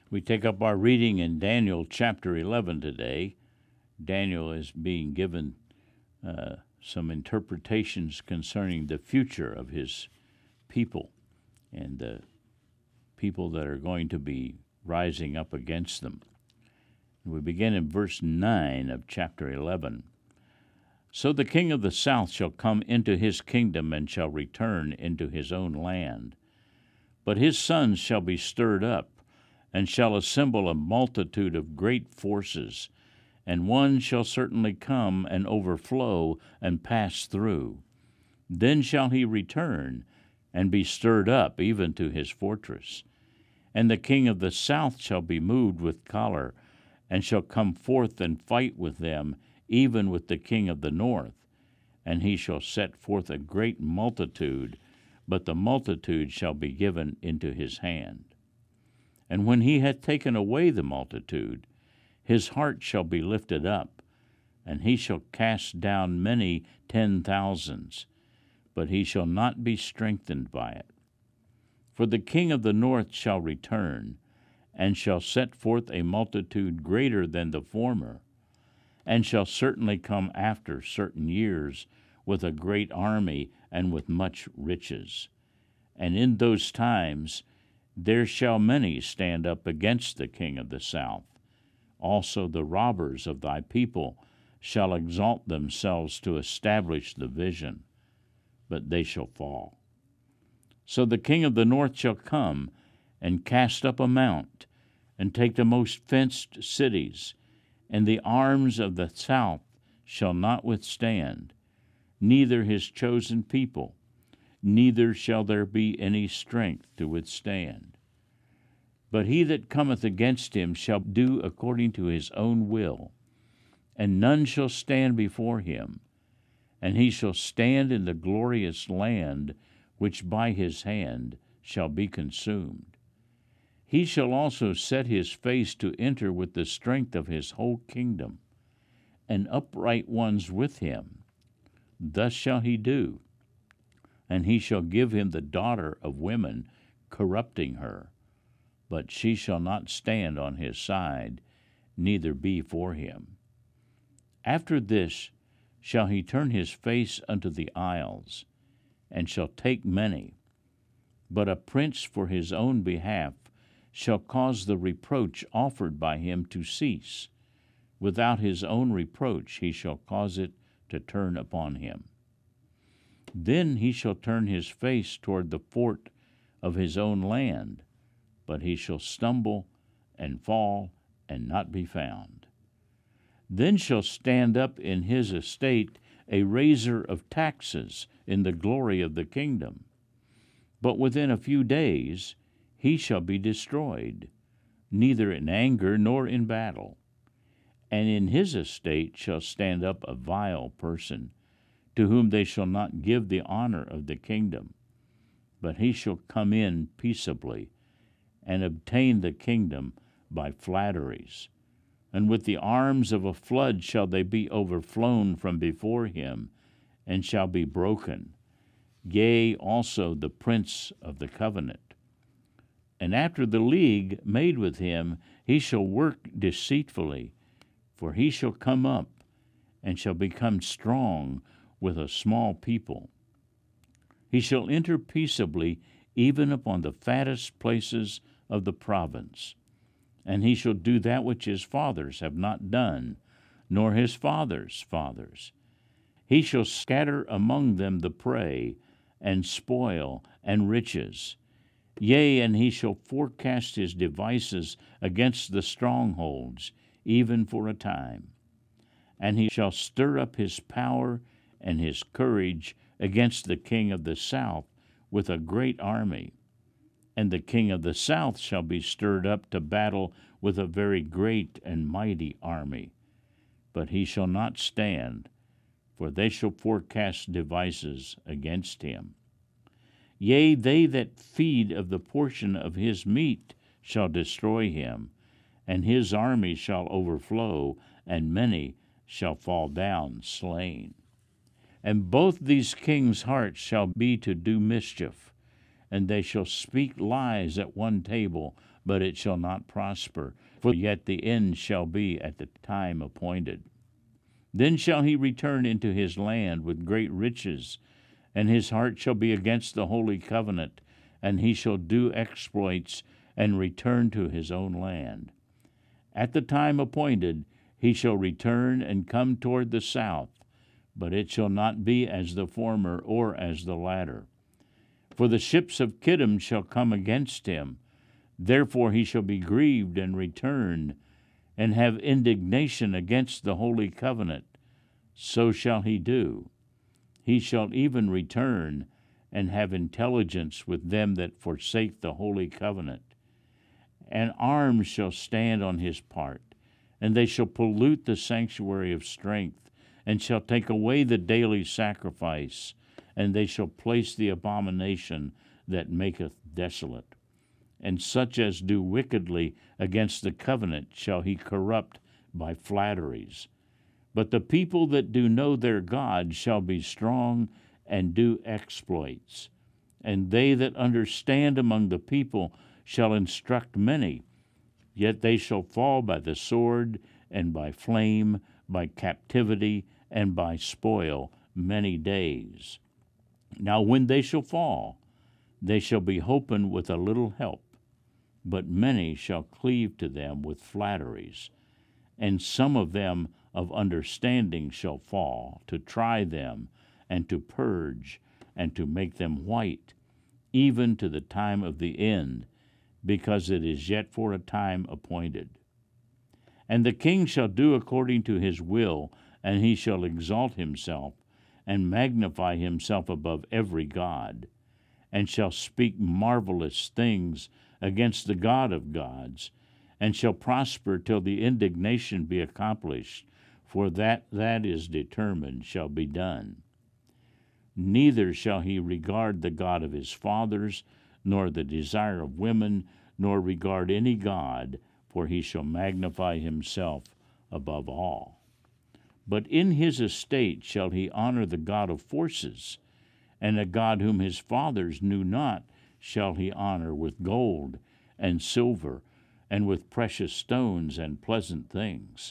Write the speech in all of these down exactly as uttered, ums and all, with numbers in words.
We take up our reading in Daniel chapter eleven today. Daniel is being given uh, some interpretations concerning the future of his people and the people that are going to be rising up against them. We begin in verse nine of chapter eleven. So the king of the south shall come into his kingdom and shall return into his own land. But his sons shall be stirred up, and shall assemble a multitude of great forces, and one shall certainly come and overflow and pass through. Then shall he return, and be stirred up even to his fortress. And the king of the south shall be moved with choler, and shall come forth and fight with them, even with the king of the north. And he shall set forth a great multitude, but the multitude shall be given into his hand. And when he hath taken away the multitude, his heart shall be lifted up, and he shall cast down many ten thousands, but he shall not be strengthened by it. For the king of the north shall return, and shall set forth a multitude greater than the former, and shall certainly come after certain years with a great army and with much riches. And in those times there shall many stand up against the king of the south. Also the robbers of thy people shall exalt themselves to establish the vision, but they shall fall. So the king of the north shall come and cast up a mount, and take the most fenced cities, and the arms of the south shall not withstand, neither his chosen people, neither shall there be any strength to withstand. But he that cometh against him shall do according to his own will, and none shall stand before him, and he shall stand in the glorious land which by his hand shall be consumed. He shall also set his face to enter with the strength of his whole kingdom, and upright ones with him. Thus shall he do. And he shall give him the daughter of women, corrupting her. But she shall not stand on his side, neither be for him. After this shall he turn his face unto the isles, and shall take many. But a prince for his own behalf shall cause the reproach offered by him to cease. Without his own reproach he shall cause it to turn upon him. Then he shall turn his face toward the fort of his own land, but he shall stumble and fall and not be found. Then shall stand up in his estate a raiser of taxes in the glory of the kingdom. But within a few days he shall be destroyed, neither in anger nor in battle. And in his estate shall stand up a vile person, to whom they shall not give the honor of the kingdom, but he shall come in peaceably, and obtain the kingdom by flatteries. And with the arms of a flood shall they be overflown from before him, and shall be broken, yea, also the prince of the covenant. And after the league made with him, he shall work deceitfully, for he shall come up, and shall become strong with a small people. He shall enter peaceably even upon the fattest places of the province, and he shall do that which his fathers have not done, nor his fathers' fathers. He shall scatter among them the prey, and spoil, and riches. Yea, and he shall forecast his devices against the strongholds, even for a time. And he shall stir up his power and his courage against the king of the south with a great army. And the king of the south shall be stirred up to battle with a very great and mighty army. But he shall not stand, for they shall forecast devices against him. Yea, they that feed of the portion of his meat shall destroy him, and his army shall overflow, and many shall fall down slain. And both these kings' hearts shall be to do mischief, and they shall speak lies at one table, but it shall not prosper, for yet the end shall be at the time appointed. Then shall he return into his land with great riches, and his heart shall be against the holy covenant, and he shall do exploits and return to his own land. At the time appointed he shall return and come toward the south, but it shall not be as the former or as the latter. For the ships of Kittim shall come against him, therefore he shall be grieved and return, and have indignation against the holy covenant. So shall he do. He shall even return and have intelligence with them that forsake the holy covenant. And arms shall stand on his part, and they shall pollute the sanctuary of strength, and shall take away the daily sacrifice, and they shall place the abomination that maketh desolate. And such as do wickedly against the covenant shall he corrupt by flatteries. But the people that do know their God shall be strong and do exploits. And they that understand among the people shall instruct many, yet they shall fall by the sword, and by flame, by captivity, and by spoil many days. Now when they shall fall, they shall be holpen with a little help, but many shall cleave to them with flatteries, and some of them of understanding shall fall, to try them, and to purge, and to make them white, even to the time of the end, because it is yet for a time appointed. And the king shall do according to his will, and he shall exalt himself, and magnify himself above every god, and shall speak marvelous things against the God of gods, and shall prosper till the indignation be accomplished, for that that is determined shall be done. Neither shall he regard the God of his fathers, nor the desire of women, nor regard any god, for he shall magnify himself above all. But in his estate shall he honor the God of forces, and a God whom his fathers knew not shall he honor with gold and silver, and with precious stones and pleasant things.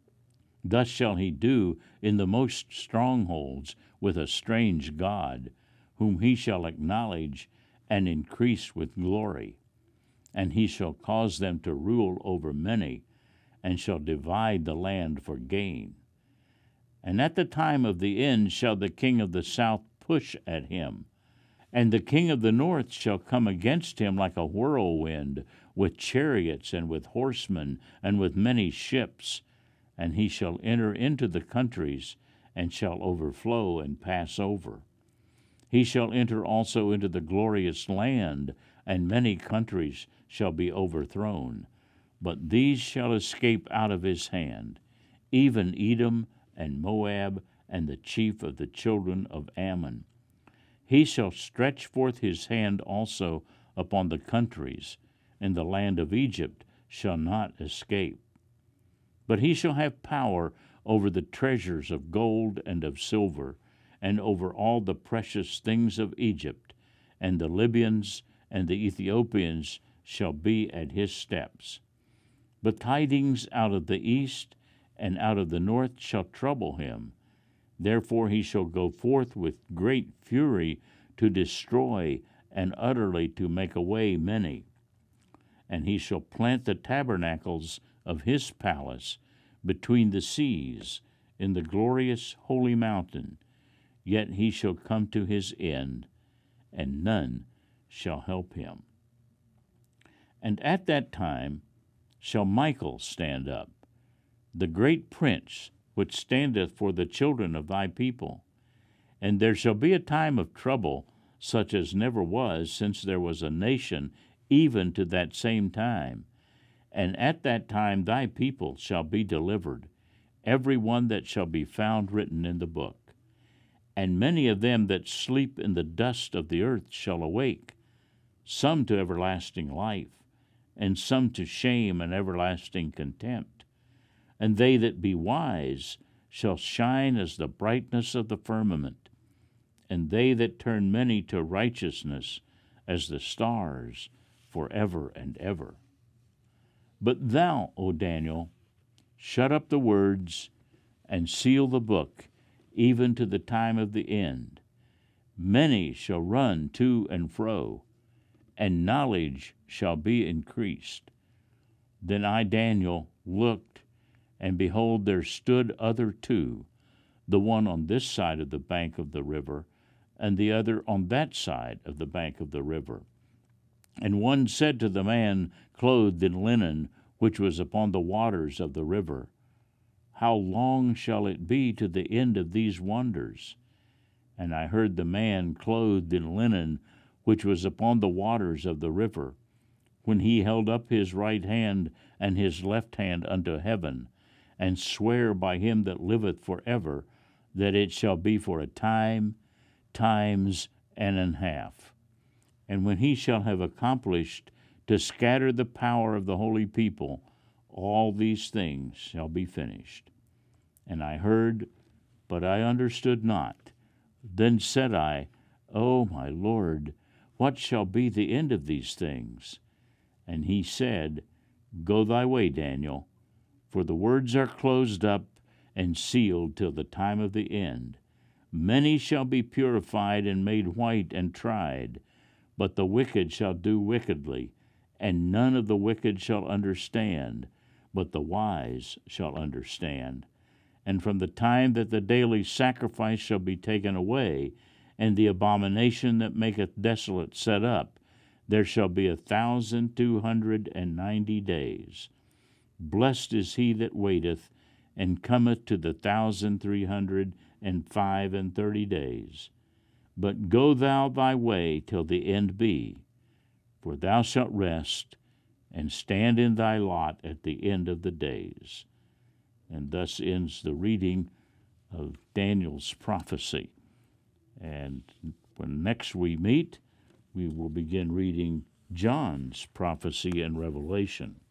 Thus shall he do in the most strongholds with a strange God, whom he shall acknowledge and increase with glory. And he shall cause them to rule over many, and shall divide the land for gain. And at the time of the end shall the king of the south push at him, and the king of the north shall come against him like a whirlwind, with chariots and with horsemen and with many ships, and he shall enter into the countries, and shall overflow and pass over. He shall enter also into the glorious land, and many countries shall be overthrown. But these shall escape out of his hand, even Edom and Moab, and the chief of the children of Ammon. He shall stretch forth his hand also upon the countries, and the land of Egypt shall not escape. But he shall have power over the treasures of gold and of silver, and over all the precious things of Egypt, and the Libyans and the Ethiopians shall be at his steps. But tidings out of the east and out of the north shall trouble him. Therefore he shall go forth with great fury to destroy and utterly to make away many. And he shall plant the tabernacles of his palace between the seas in the glorious holy mountain. Yet he shall come to his end, and none shall help him. And at that time shall Michael stand up, the great prince, which standeth for the children of thy people. And there shall be a time of trouble, such as never was since there was a nation, even to that same time. And at that time thy people shall be delivered, every one that shall be found written in the book. And many of them that sleep in the dust of the earth shall awake, some to everlasting life, and some to shame and everlasting contempt. And they that be wise shall shine as the brightness of the firmament, and they that turn many to righteousness as the stars forever and ever. But thou, O Daniel, shut up the words and seal the book, even to the time of the end. Many shall run to and fro, and knowledge shall be increased. Then I, Daniel, looked, and behold, there stood other two, the one on this side of the bank of the river, and the other on that side of the bank of the river. And one said to the man clothed in linen, which was upon the waters of the river, How long shall it be to the end of these wonders? And I heard the man clothed in linen, which was upon the waters of the river, when he held up his right hand and his left hand unto heaven, and swear by him that liveth for ever, that it shall be for a time, times, and an half. And when he shall have accomplished to scatter the power of the holy people, all these things shall be finished. And I heard, but I understood not. Then said I, O my Lord, what shall be the end of these things? And he said, Go thy way, Daniel, for the words are closed up and sealed till the time of the end. Many shall be purified and made white and tried, but the wicked shall do wickedly, and none of the wicked shall understand, but the wise shall understand. And from the time that the daily sacrifice shall be taken away, and the abomination that maketh desolate set up, there shall be a thousand two hundred and ninety days. Blessed is he that waiteth, and cometh to the thousand three hundred and five and thirty days. But go thou thy way till the end be, for thou shalt rest, and stand in thy lot at the end of the days. And thus ends the reading of Daniel's prophecy. And when next we meet, we will begin reading John's prophecy and revelation.